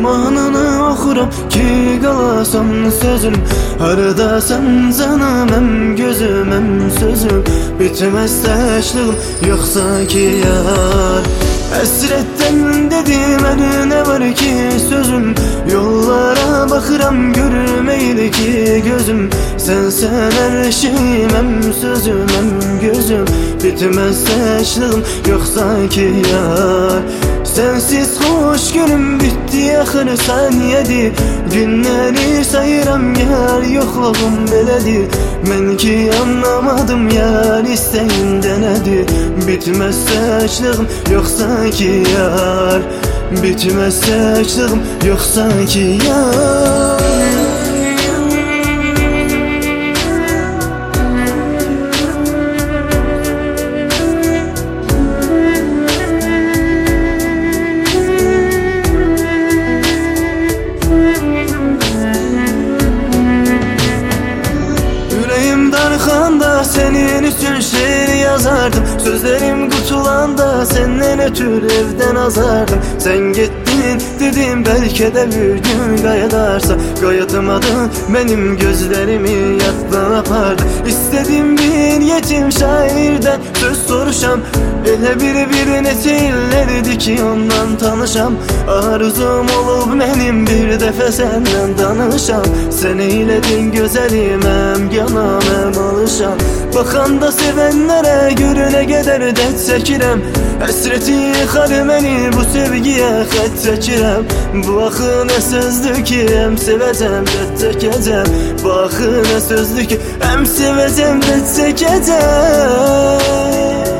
mahnını okuram ki qalasan sözüm. Haradasan canım, hem gözüm hem sözüm. Bitmez təşliğim yoksa ki yar. Həsrətdən dedim her ne var ki sözüm. Yollara bakıram görmeyli ki gözüm. Sen her şeyim, hem sözüm hem gözüm. Bitmez təşliğim yoksa ki yar. Sensiz hoş günüm bitti axır saniyədir. Günləri sayıram yar, yoxluğum belədir. Mən ki anlamadım yar, istəyində nədir? Bitməz təşliğim yoxsa ki yar. Bitməz təşliğim yoxsa ki yar. Darxanda senin üçün şiir yazardım. Sözlerim qutulanda senden ötür evden azardım. Sen gittin dedim belki de bir gün qayıdarsa. Qayıtmadın benim gözlerimi yaddan apardı. İstedim bir yetim şairden söz soruşam. Elə bir neçə illərdi ki ondan tanışam. Arzum olub mənim bir dəfə səndən danışam. Sən eylədin gözəlim, həm yanam həm alışam. Baxanda sevənlərə görə nə qədər dərd çəkirəm. Həsrəti yıxar məni, bu sevgiyə xət çəkirəm. Bu axı nə sözdür ki, həm sevəcəm, dərd çəkəcəm. Bu axı nə sözdür ki, həm sevəcəm, dərd çəkəcəm.